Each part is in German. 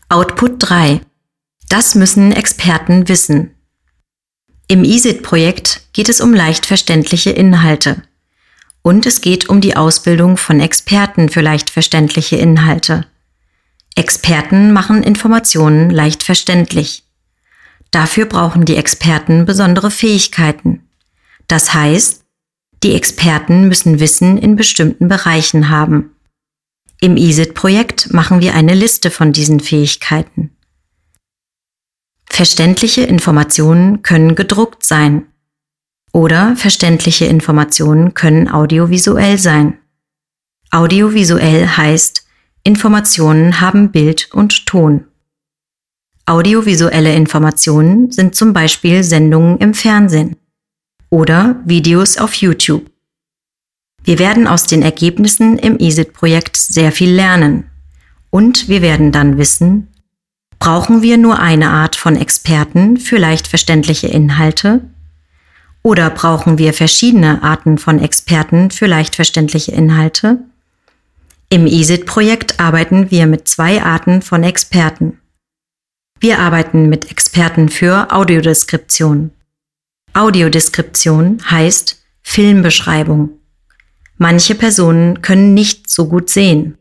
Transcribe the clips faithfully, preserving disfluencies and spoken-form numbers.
Output drei. Das müssen Experten wissen. Im I S I T-Projekt geht es um leicht verständliche Inhalte. Und es geht um die Ausbildung von Experten für leicht verständliche Inhalte. Experten machen Informationen leicht verständlich. Dafür brauchen die Experten besondere Fähigkeiten. Das heißt, die Experten müssen Wissen in bestimmten Bereichen haben. Im I S I T-Projekt machen wir eine Liste von diesen Fähigkeiten. Verständliche Informationen können gedruckt sein. Oder verständliche Informationen können audiovisuell sein. Audiovisuell heißt, Informationen haben Bild und Ton. Audiovisuelle Informationen sind zum Beispiel Sendungen im Fernsehen oder Videos auf YouTube. Wir werden aus den Ergebnissen im I S I T-Projekt sehr viel lernen und wir werden dann wissen, brauchen wir nur eine Art von Experten für leicht verständliche Inhalte oder brauchen wir verschiedene Arten von Experten für leicht verständliche Inhalte? Im I S I T-Projekt arbeiten wir mit zwei Arten von Experten. Wir arbeiten mit Experten für Audiodeskription. Audiodeskription heißt Filmbeschreibung. Manche Personen können nicht so gut sehen.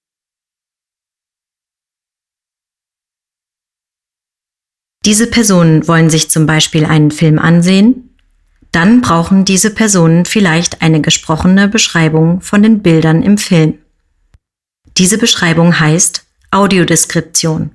Diese Personen wollen sich zum Beispiel einen Film ansehen, dann brauchen diese Personen vielleicht eine gesprochene Beschreibung von den Bildern im Film. Diese Beschreibung heißt Audiodeskription.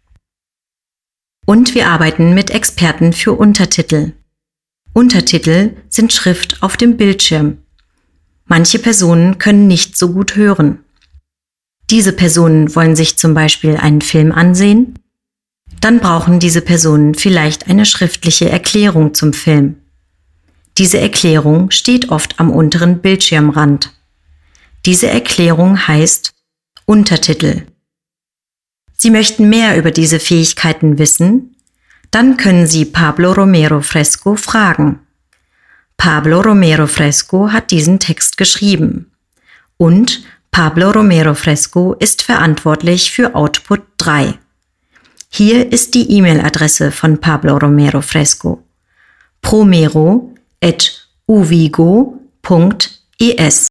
Und wir arbeiten mit Experten für Untertitel. Untertitel sind Schrift auf dem Bildschirm. Manche Personen können nicht so gut hören. Diese Personen wollen sich zum Beispiel einen Film ansehen, dann brauchen diese Personen vielleicht eine schriftliche Erklärung zum Film. Diese Erklärung steht oft am unteren Bildschirmrand. Diese Erklärung heißt Untertitel. Sie möchten mehr über diese Fähigkeiten wissen? Dann können Sie Pablo Romero Fresco fragen. Pablo Romero Fresco hat diesen Text geschrieben. Und Pablo Romero Fresco ist verantwortlich für Output drei. Hier ist die E-Mail-Adresse von Pablo Romero Fresco: promero at uvigo punkt es.